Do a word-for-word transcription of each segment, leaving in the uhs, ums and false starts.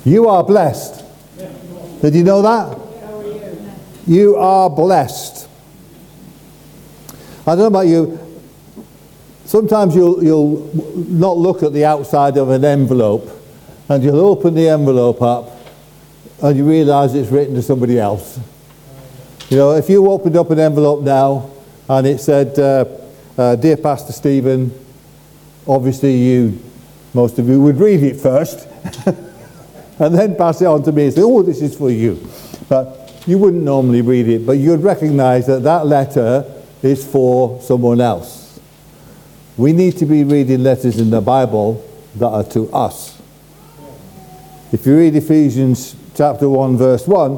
You are blessed. Did you know that? You are blessed. I don't know about you. Sometimes you'll, you'll not look at the outside of an envelope, and you'll open the envelope up and you realise it's written to somebody else. You know, if you opened up an envelope now and it said, uh, uh, Dear Pastor Stephen, obviously you, most of you would read it first and then pass it on to me and say, oh, this is for you. But you wouldn't normally read it, but you'd recognise that that letter is for someone else. We need to be reading letters in the Bible that are to us. If you read Ephesians chapter one, verse one,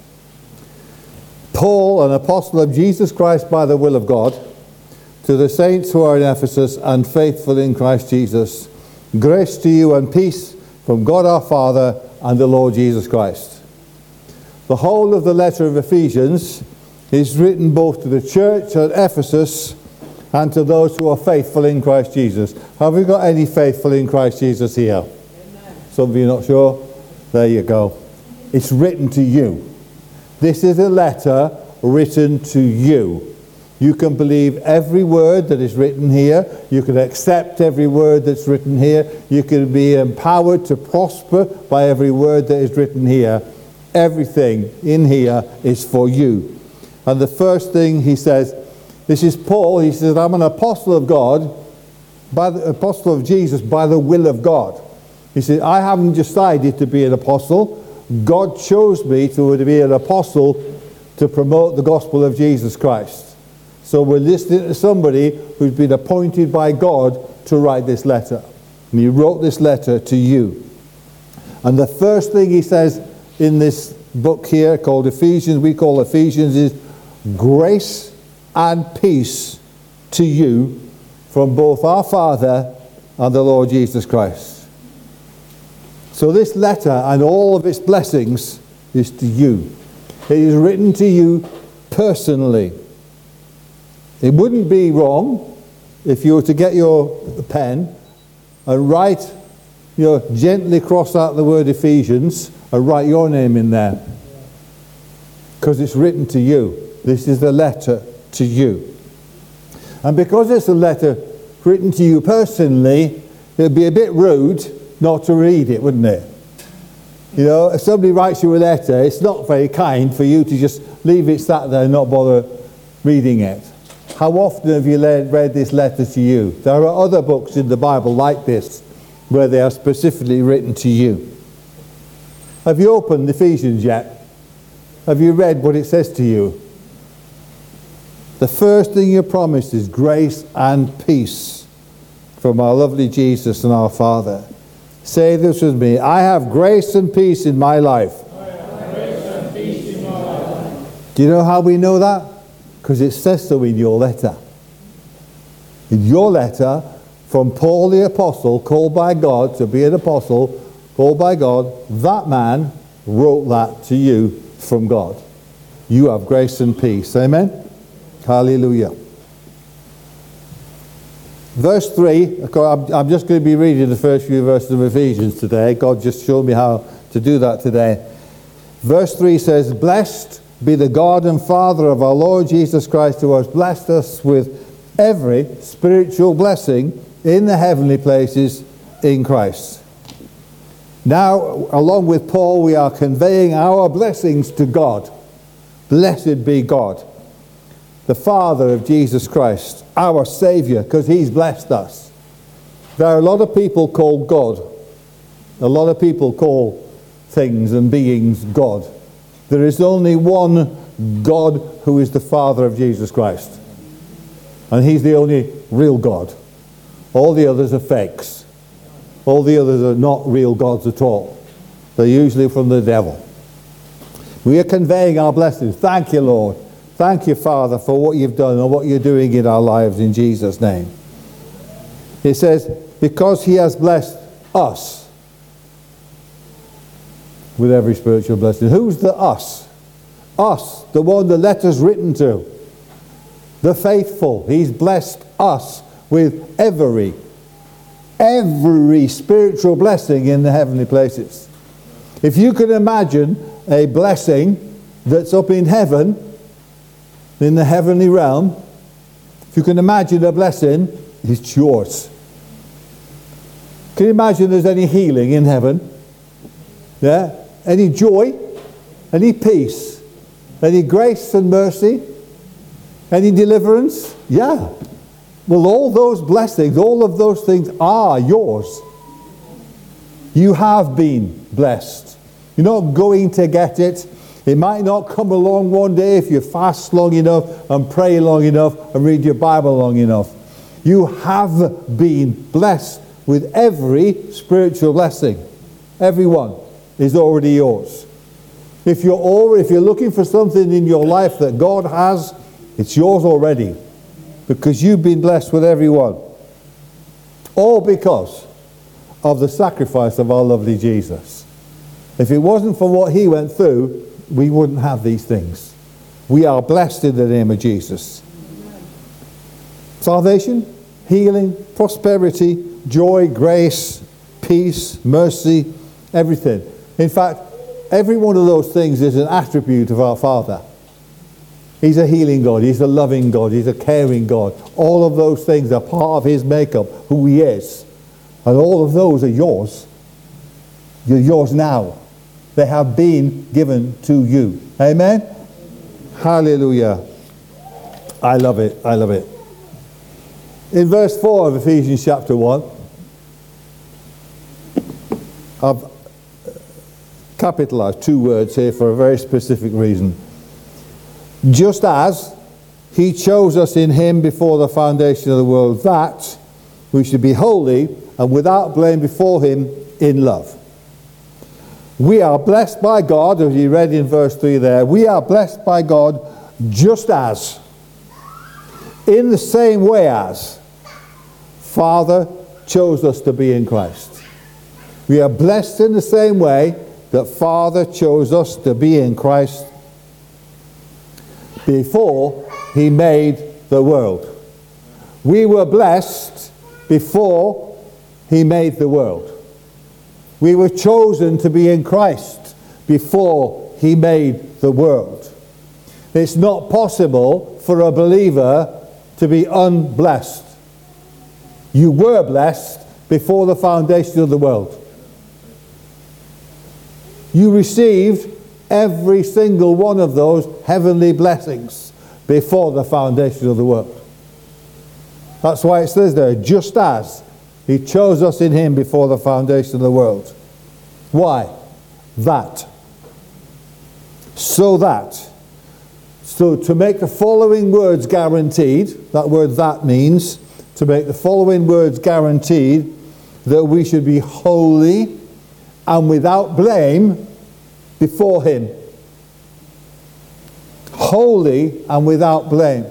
Paul, an apostle of Jesus Christ by the will of God, to the saints who are in Ephesus and faithful in Christ Jesus, grace to you and peace from God our Father and the Lord Jesus Christ. The whole of the letter of Ephesians is written both to the church at Ephesus and to those who are faithful in Christ Jesus. Have we got any faithful in Christ Jesus here? Amen. Some of you not sure? There you go. It's written to you. This is a letter written to you. You can believe every word that is written here. You can accept every word that's written here. You can be empowered to prosper by every word that is written here. Everything in here is for you. And the first thing he says, this is Paul, he says, I'm an apostle of God, by the apostle of Jesus by the will of God. He said, I haven't decided to be an apostle. God chose me to, to be an apostle to promote the gospel of Jesus Christ. So we're listening to somebody who's been appointed by God to write this letter. And he wrote this letter to you. And the first thing he says in this book here called Ephesians, we call Ephesians, is grace and peace to you from both our Father and the Lord Jesus Christ. So this letter and all of its blessings is to you. It is written to you personally. It wouldn't be wrong if you were to get your pen and write, you know, gently cross out the word Ephesians and write your name in there. Because it's written to you. This is the letter to you. And because it's a letter written to you personally, it would be a bit rude not to read it, wouldn't it? You know, if somebody writes you a letter, it's not very kind for you to just leave it sat there and not bother reading it. How often have you read this letter to you? There are other books in the Bible like this, where they are specifically written to you. Have you opened Ephesians yet? Have you read what it says to you? The first thing you're promised is grace and peace from our lovely Jesus and our Father. Say this with me. I have grace and peace in my life. I have grace and peace in my life. Do you know how we know that? Because it says so in your letter. In your letter, from Paul the Apostle, called by God to be an apostle, called by God, that man wrote that to you from God. You have grace and peace. Amen? Hallelujah. Verse three, I'm just going to be reading the first few verses of Ephesians today. God just showed me how to do that today. Verse three says, Blessed be the God and Father of our Lord Jesus Christ, who has blessed us with every spiritual blessing in the heavenly places in Christ. Now, along with Paul, we are conveying our blessings to God. Blessed be God, the Father of Jesus Christ, our Saviour, because He's blessed us. There are a lot of people called God. A lot of people call things and beings God. There is only one God who is the Father of Jesus Christ. And He's the only real God. All the others are fakes. All the others are not real gods at all. They're usually from the devil. We are conveying our blessings. Thank you, Lord. Thank you, Father, for what you've done and what you're doing in our lives in Jesus' name. It says, because He has blessed us with every spiritual blessing. Who's the us? Us, the one the letter's written to. The faithful. He's blessed us with every, every spiritual blessing in the heavenly places. If you can imagine a blessing that's up in heaven, in the heavenly realm, if you can imagine a blessing, it's yours. Can you imagine there's any healing in heaven? Yeah? Any joy? Any peace? Any grace and mercy? Any deliverance? Yeah. Well, all those blessings, all of those things are yours. You have been blessed. You're not going to get it. It might not come along one day if you fast long enough and pray long enough and read your Bible long enough. You have been blessed with every spiritual blessing. Every one is already yours. If you're already, if you're looking for something in your life that God has, it's yours already, because you've been blessed with every one. All because of the sacrifice of our lovely Jesus. If it wasn't for what he went through, we wouldn't have these things. We are blessed in the name of Jesus. Salvation, healing, prosperity, joy, grace, peace, mercy, everything. In fact, every one of those things is an attribute of our Father. He's a healing God. He's a loving God. He's a caring God. All of those things are part of his makeup, who he is. And all of those are yours. You're yours now. They have been given to you. Amen? Hallelujah. I love it. I love it. In verse four of Ephesians chapter one, I've capitalized two words here for a very specific reason. Just as he chose us in him before the foundation of the world, that we should be holy and without blame before him in love. We are blessed by God, as you read in verse three there. We are blessed by God just as, in the same way as, Father chose us to be in Christ. We are blessed in the same way that Father chose us to be in Christ before he made the world. We were blessed before he made the world. We were chosen to be in Christ before he made the world. It's not possible for a believer to be unblessed. You were blessed before the foundation of the world. You received every single one of those heavenly blessings before the foundation of the world. That's why it says there, just as he chose us in him before the foundation of the world. Why? That. So that. So to make the following words guaranteed, that word that means, to make the following words guaranteed, that we should be holy and without blame before him. Holy and without blame.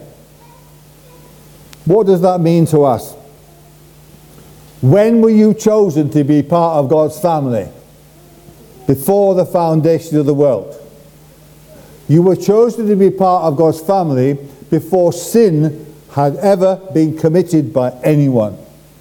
What does that mean to us? When were you chosen to be part of God's family? Before the foundation of the world. You were chosen to be part of God's family before sin had ever been committed by anyone.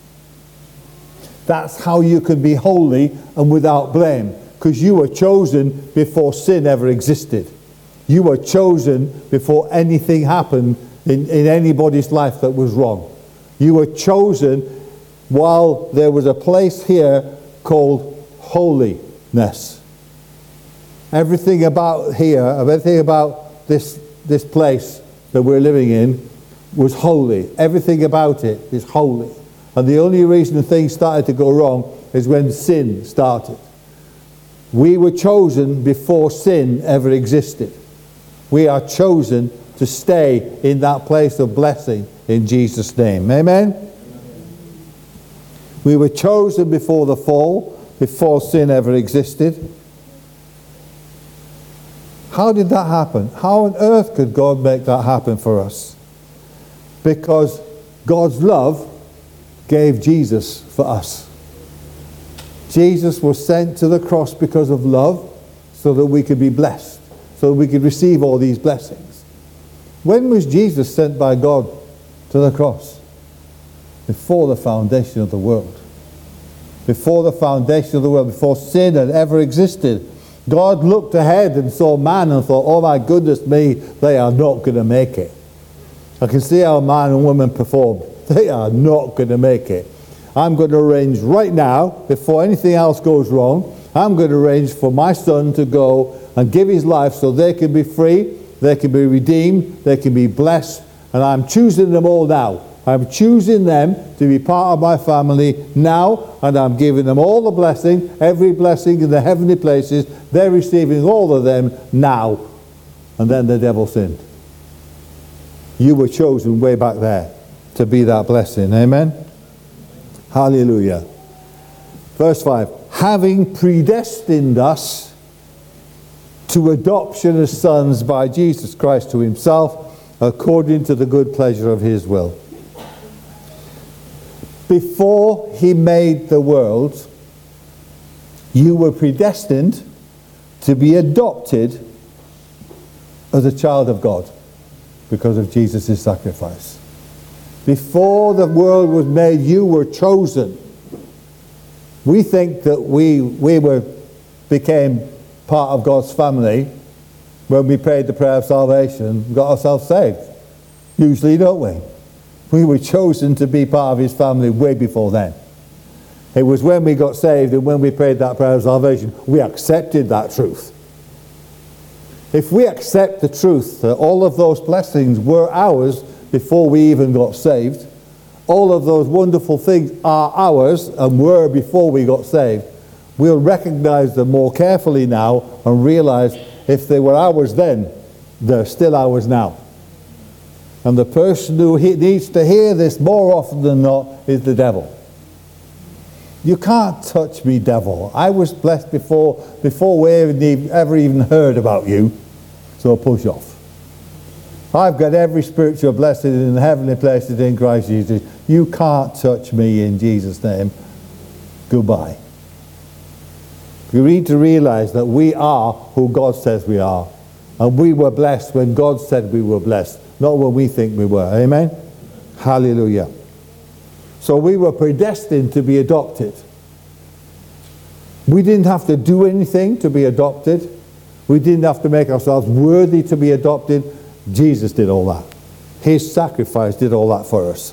That's how you can be holy and without blame, because you were chosen before sin ever existed. You were chosen before anything happened in, in anybody's life that was wrong. You were chosen while there was a place here called holiness. Everything about here, everything about this, this place that we're living in was holy. Everything about it is holy. And the only reason things started to go wrong is when sin started. We were chosen before sin ever existed. We are chosen to stay in that place of blessing in Jesus' name. Amen? We were chosen before the fall, before sin ever existed. How did that happen? How on earth could God make that happen for us? Because God's love gave Jesus for us. Jesus was sent to the cross because of love, so that we could be blessed, so that we could receive all these blessings. When was Jesus sent by God to the cross? Before the foundation of the world. before the foundation of the world, before sin had ever existed. God looked ahead and saw man and thought, oh my goodness me, they are not going to make it. I can see how man and woman perform. They are not going to make it. I'm going to arrange right now, before anything else goes wrong, I'm going to arrange for my son to go and give his life so they can be free, they can be redeemed, they can be blessed, and I'm choosing them all now. I'm choosing them to be part of my family now, and I'm giving them all the blessing, every blessing in the heavenly places. They're receiving all of them now. And then the devil sinned. You were chosen way back there to be that blessing. Amen? Hallelujah. Verse five. Having predestined us to adoption as sons by Jesus Christ to himself, according to the good pleasure of his will. Before he made the world, you were predestined to be adopted as a child of God because of Jesus' sacrifice. Before the world was made, you were chosen. We think that we, we were, became part of God's family when we prayed the prayer of salvation and got ourselves saved. Usually, don't we? We were chosen to be part of his family way before then. It was when we got saved and when we prayed that prayer of salvation, we accepted that truth. If we accept the truth that all of those blessings were ours before we even got saved, all of those wonderful things are ours and were before we got saved, we'll recognize them more carefully now and realize if they were ours then, they're still ours now. And the person who he needs to hear this more often than not is the devil. You can't touch me, devil. I was blessed before before we ever, ever even heard about you. So push off. I've got every spiritual blessing in the heavenly places in Christ Jesus. You can't touch me in Jesus' name. Goodbye. We need to realize that we are who God says we are. And we were blessed when God said we were blessed, not when we think we were. Amen? Hallelujah. So we were predestined to be adopted. We didn't have to do anything to be adopted. We didn't have to make ourselves worthy to be adopted. Jesus did all that. His sacrifice did all that for us.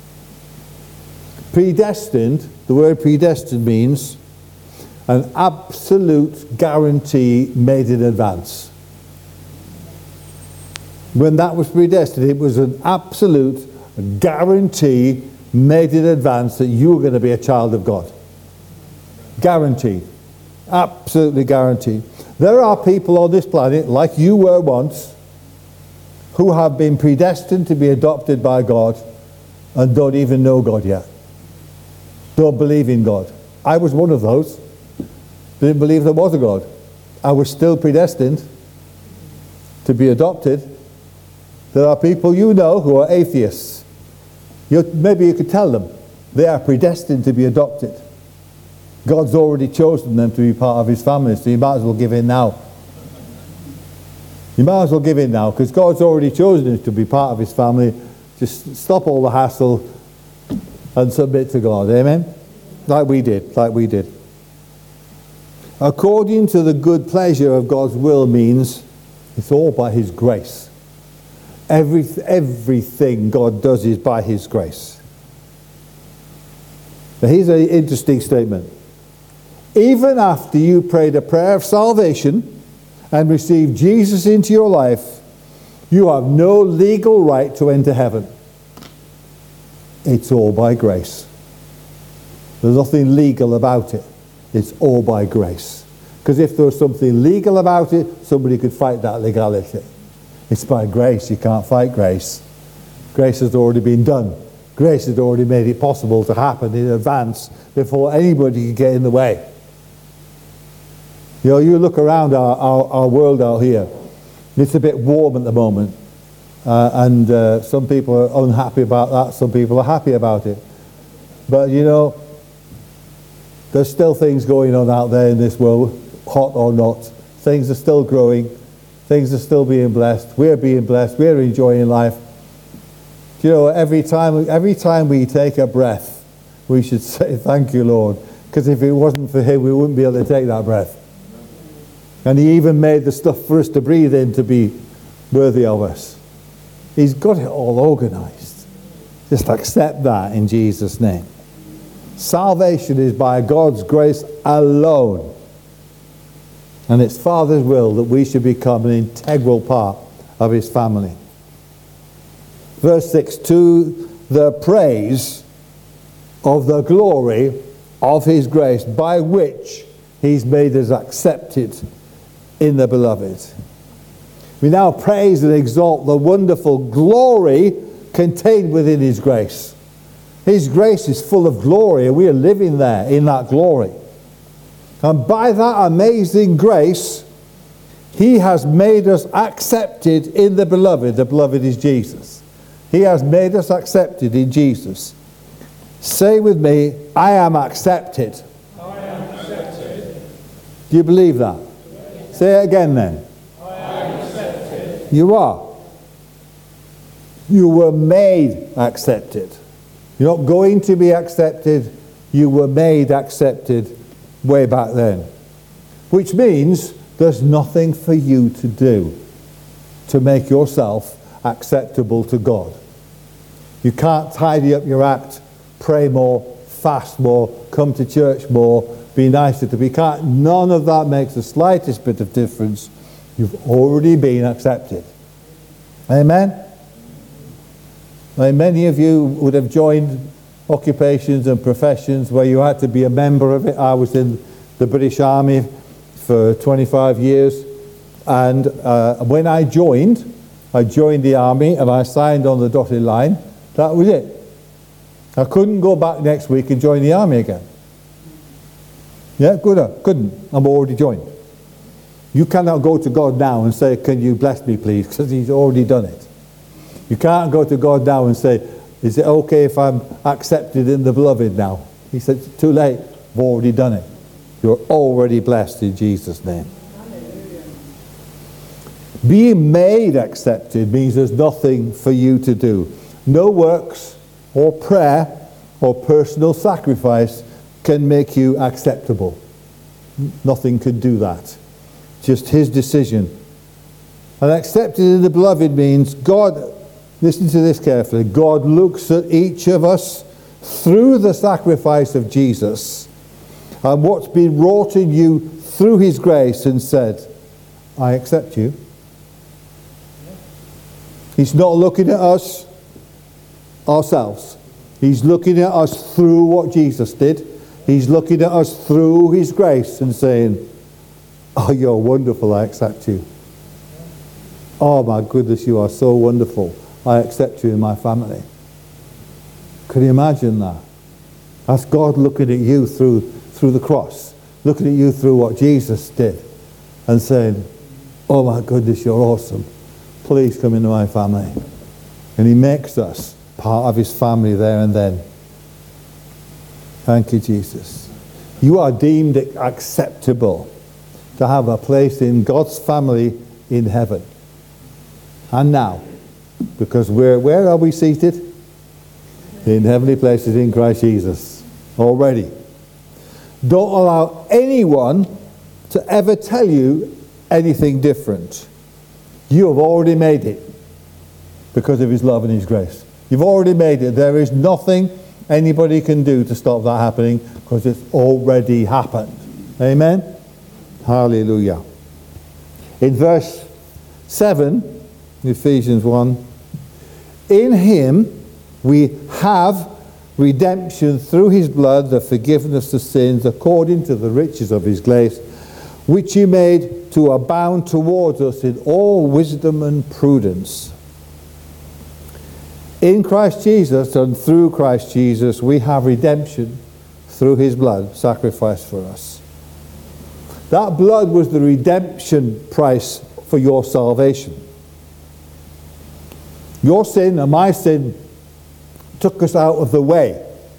Predestined, the word predestined means an absolute guarantee made in advance. When that was predestined, it was an absolute guarantee made in advance that you were going to be a child of God. Guaranteed. Absolutely guaranteed. There are people on this planet, like you were once, who have been predestined to be adopted by God and don't even know God yet. Don't believe in God. I was one of those. Didn't believe there was a God. I was still predestined to be adopted. There are people you know who are atheists. You, maybe you could tell them they are predestined to be adopted. God's already chosen them to be part of his family, so you might as well give in now. You might as well give in now, because God's already chosen them to be part of his family. Just stop all the hassle and submit to God. Amen? Like we did, like we did. According to the good pleasure of God's will means it's all by his grace. Every, everything God does is by his grace. Now here's an interesting statement. Even after you prayed a prayer of salvation and received Jesus into your life, you have no legal right to enter heaven. It's all by grace. There's nothing legal about it. It's all by grace. Because if there was something legal about it, somebody could fight that legality. It's by grace. You can't fight grace. Grace has already been done. Grace has already made it possible to happen in advance before anybody could get in the way. You know, you look around our, our, our world out here, it's a bit warm at the moment. Uh, and uh, some people are unhappy about that, some people are happy about it. But you know, there's still things going on out there in this world, hot or not. Things are still growing, things are still being blessed, we're being blessed, we're enjoying life. You know, every time, every time we take a breath, we should say, thank you, Lord, Because if it wasn't for him, we wouldn't be able to take that breath. And he even made the stuff for us to breathe in to be worthy of us. He's got it all organized. Just accept that in Jesus' name. Salvation is by God's grace alone. And it's Father's will that we should become an integral part of his family. Verse six, to the praise of the glory of his grace, by which he's made us accepted in the beloved. We now praise and exalt the wonderful glory contained within his grace. His grace is full of glory, and we are living there in that glory. And by that amazing grace, he has made us accepted in the beloved. The beloved is Jesus. He has made us accepted in Jesus. Say with me, I am accepted. I am accepted. Do you believe that? Yes. Say it again then. I am accepted. You are. You were made accepted. You're not going to be accepted. You were made accepted way back then. Which means there's nothing for you to do to make yourself acceptable to God. You can't tidy up your act, pray more, fast more, come to church more, be nicer to people. Can't, none of that makes the slightest bit of difference. You've already been accepted. Amen? Now, many of you would have joined occupations and professions where you had to be a member of it. I was in the British Army for twenty-five years, and uh, when I joined, I joined the army and I signed on the dotted line. That was it. I couldn't go back next week and join the army again. Yeah, good. Couldn't. I'm already joined. You cannot go to God now and say, can you bless me please, because he's already done it. You can't go to God now and say, is it okay if I'm accepted in the beloved now? He said, it's too late. I've already done it. You're already blessed in Jesus' name. Hallelujah. Being made accepted means there's nothing for you to do. No works or prayer or personal sacrifice can make you acceptable. Nothing could do that. Just his decision. And accepted in the beloved means God, listen to this carefully, God looks at each of us through the sacrifice of Jesus and what's been wrought in you through his grace and said, I accept you. He's not looking at us ourselves. He's looking at us through what Jesus did. He's looking at us through his grace and saying, oh, you're wonderful, I accept you. Oh my goodness, you are so wonderful. I accept you in my family. Can you imagine that? That's God looking at you through, through the cross, looking at you through what Jesus did and saying, oh my goodness, you're awesome. Please come into my family. And he makes us part of his family there and then. Thank you, Jesus. You are deemed acceptable to have a place in God's family in heaven. And now, because we're, where are we seated? In heavenly places in Christ Jesus. Already. Don't allow anyone to ever tell you anything different. You have already made it because of his love and his grace. You've already made it. There is nothing anybody can do to stop that happening because it's already happened. Amen? Hallelujah. In verse seven, Ephesians one, in him we have redemption through his blood, the forgiveness of sins, according to the riches of his grace, which he made to abound towards us in all wisdom and prudence. In Christ Jesus and through Christ Jesus we have redemption through his blood sacrificed for us. That blood was the redemption price for your salvation. Your sin and my sin took us out of the way.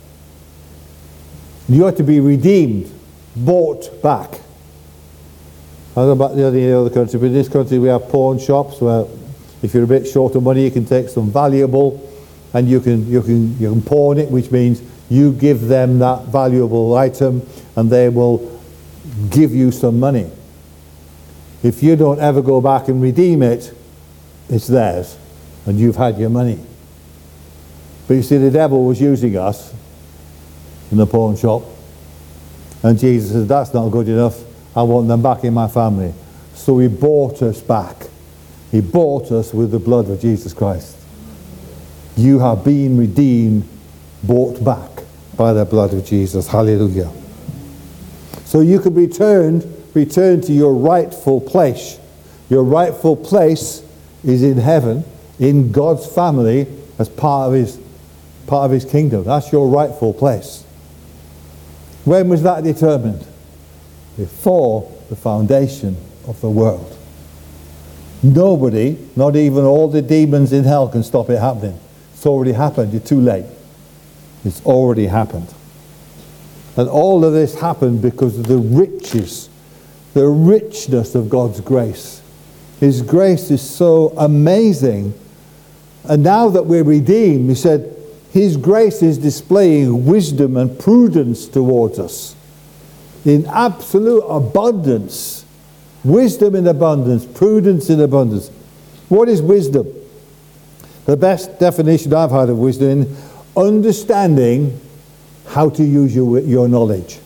You had to be redeemed, bought back. I don't know about the other, other country, but in this country we have pawn shops where if you're a bit short of money you can take some valuable and you can, you can, you can pawn it, which means you give them that valuable item and they will give you some money. If you don't ever go back and redeem it, it's theirs and you've had your money. But you see, the devil was using us in the pawn shop, and Jesus said, that's not good enough, I want them back in my family. So he bought us back. He bought us with the blood of Jesus Christ. You have been redeemed, bought back by the blood of Jesus. Hallelujah. So you can be returned, return to your rightful place. Your rightful place is in heaven, in God's family, as part of his, part of his kingdom. That's your rightful place. When was that determined? Before the foundation of the world. Nobody, not even all the demons in hell, can stop it happening. It's already happened. You're too late. It's already happened. And all of this happened because of the riches, the richness of God's grace. His grace is so amazing. And now that we're redeemed, he said, his grace is displaying wisdom and prudence towards us in absolute abundance. Wisdom in abundance, prudence in abundance. What is wisdom? The best definition I've had of wisdom is understanding how to use your, your knowledge.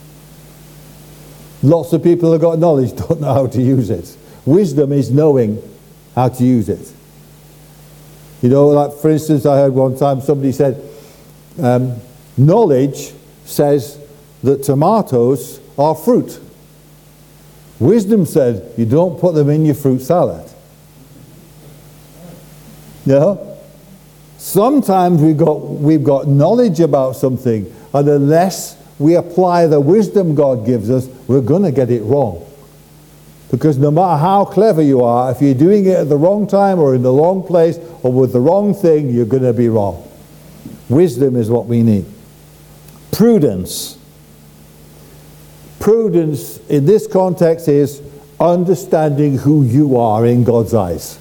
Lots of people who have got knowledge don't know how to use it. Wisdom is knowing how to use it. You know, like for instance, I heard one time somebody said, um, knowledge says that tomatoes are fruit. Wisdom said you don't put them in your fruit salad. You know? Sometimes we've got, we've got knowledge about something, and unless we apply the wisdom God gives us, we're going to get it wrong. Because no matter how clever you are, if you're doing it at the wrong time or in the wrong place or with the wrong thing, you're going to be wrong. Wisdom is what we need. Prudence. Prudence in this context is understanding who you are in God's eyes.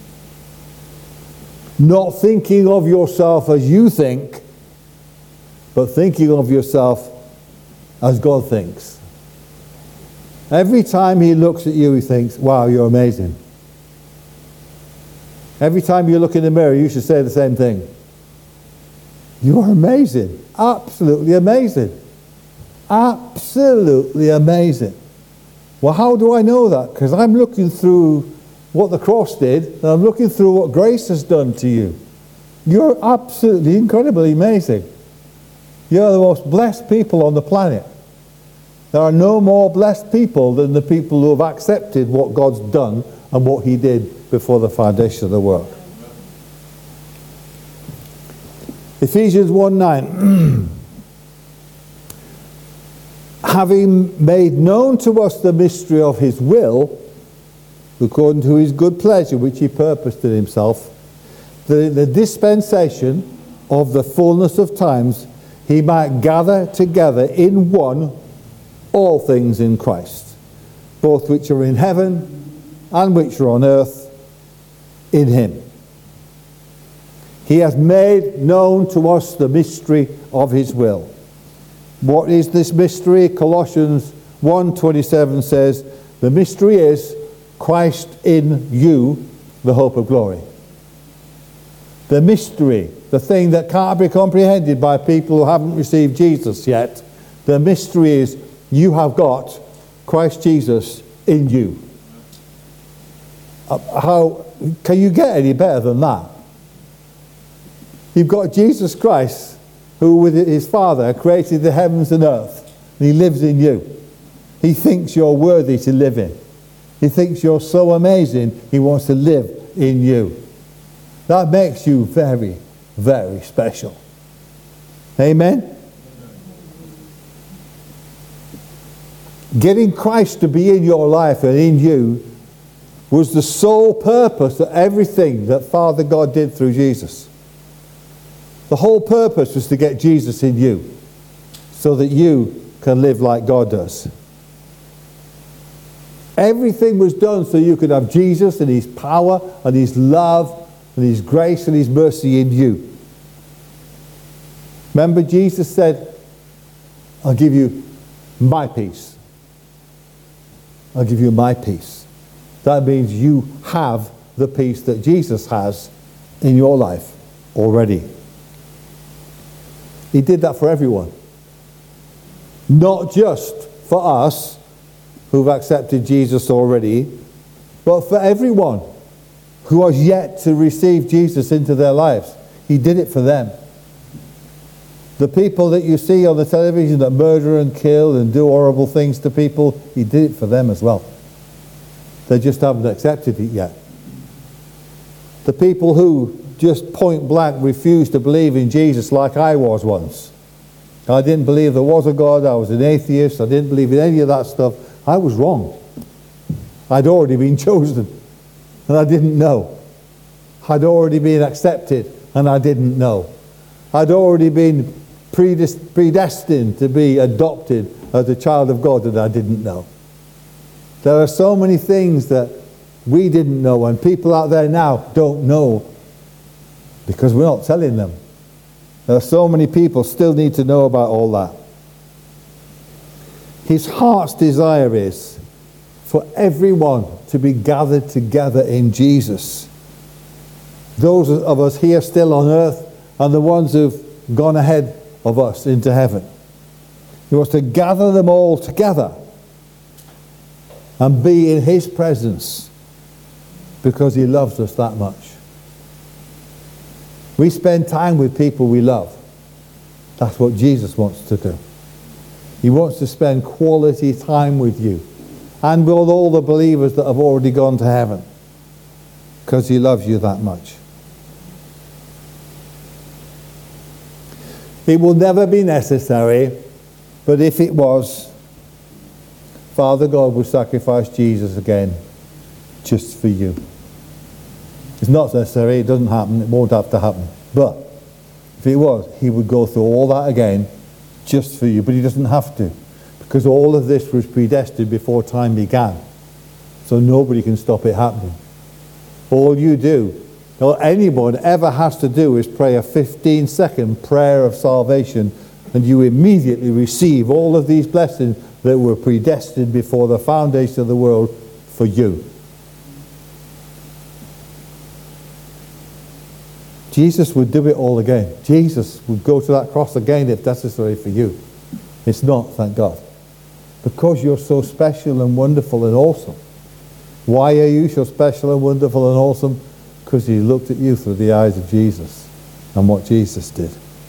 Not thinking of yourself as you think, but thinking of yourself as God thinks. Every time he looks at you, he thinks, wow, you're amazing. Every time you look in the mirror, you should say the same thing. You're amazing. Absolutely amazing. Absolutely amazing. Well, how do I know that? Because I'm looking through what the cross did, and I'm looking through what grace has done to you. You're absolutely incredibly amazing. You're the most blessed people on the planet. There are no more blessed people than the people who have accepted what God's done and what he did before the foundation of the world. Ephesians one nine. Having made known to us the mystery of his will, according to his good pleasure which he purposed in himself, the, the dispensation of the fullness of times, he might gather together in one all things in Christ, both which are in heaven and which are on earth in him. He has made known to us the mystery of his will. What is this mystery? Colossians one twenty-seven says, the mystery is Christ in you, the hope of glory. The mystery, the thing that can't be comprehended by people who haven't received Jesus yet, the mystery is you have got Christ Jesus in you. Uh, how can you get any better than that? You've got Jesus Christ, who with his Father created the heavens and earth, and he lives in you. He thinks you're worthy to live in. He thinks you're so amazing, he wants to live in you. That makes you very, very special. Amen? Getting Christ to be in your life and in you was the sole purpose of everything that Father God did through Jesus. The whole purpose was to get Jesus in you so that you can live like God does. Everything was done so you could have Jesus and his power and his love and his grace and his mercy in you. Remember, Jesus said, I'll give you my peace. I'll give you my peace. That means you have the peace that Jesus has in your life already. He did that for everyone. Not just for us who've accepted Jesus already, but for everyone who has yet to receive Jesus into their lives. He did it for them. The people that you see on the television that murder and kill and do horrible things to people, he did it for them as well. They just haven't accepted it yet. The people who just point blank refuse to believe in Jesus like I was once. I didn't believe there was a God. I was an atheist. I didn't believe in any of that stuff. I was wrong. I'd already been chosen and I didn't know. I'd already been accepted and I didn't know. I'd already been predestined to be adopted as a child of God and I didn't know. There are so many things that we didn't know and people out there now don't know because we're not telling them. There are so many people still need to know about all that. His heart's desire is for everyone to be gathered together in Jesus. Those of us here still on earth and the ones who've gone ahead of us into heaven. He wants to gather them all together and be in his presence because he loves us that much. We spend time with people we love. That's what Jesus wants to do. He wants to spend quality time with you and with all the believers that have already gone to heaven because he loves you that much. It will never be necessary, but if it was, Father God will sacrifice Jesus again just for you. It's not necessary, it doesn't happen, it won't have to happen. But if it was, he would go through all that again just for you. But he doesn't have to, because all of this was predestined before time began. So nobody can stop it happening. All you do, all anyone ever has to do is pray a fifteen second prayer of salvation and you immediately receive all of these blessings that were predestined before the foundation of the world for you. Jesus would do it all again. Jesus would go to that cross again if necessary for you. It's not, thank God. Because you're so special and wonderful and awesome. Why are you so special and wonderful and awesome? Because he looked at you through the eyes of Jesus and what Jesus did.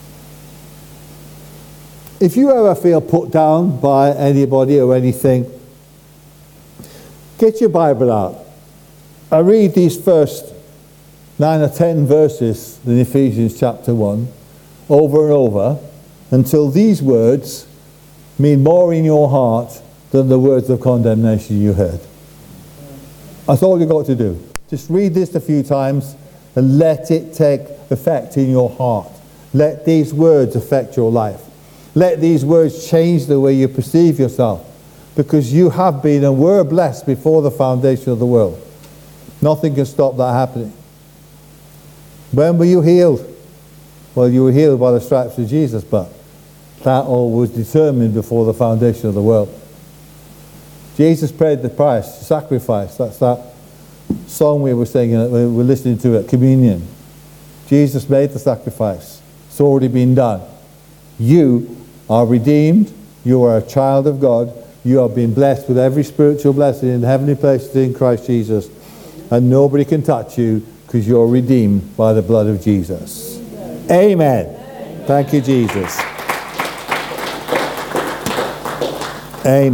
If you ever feel put down by anybody or anything, get your Bible out. I read these first nine or ten verses in Ephesians chapter one over and over until these words mean more in your heart than the words of condemnation you heard. That's all you've got to do. Just read this a few times and let it take effect in your heart. Let these words affect your life. Let these words change the way you perceive yourself, because you have been and were blessed before the foundation of the world. Nothing can stop that happening. When were you healed? Well, you were healed by the stripes of Jesus, but that all was determined before the foundation of the world. Jesus paid the price, the sacrifice. That's that song we were singing, we were listening to at communion. Jesus made the sacrifice. It's already been done. You are redeemed. You are a child of God. You have been blessed with every spiritual blessing in heavenly places in Christ Jesus. And nobody can touch you because you're redeemed by the blood of Jesus. Amen. Amen. Thank you, Jesus. Amen.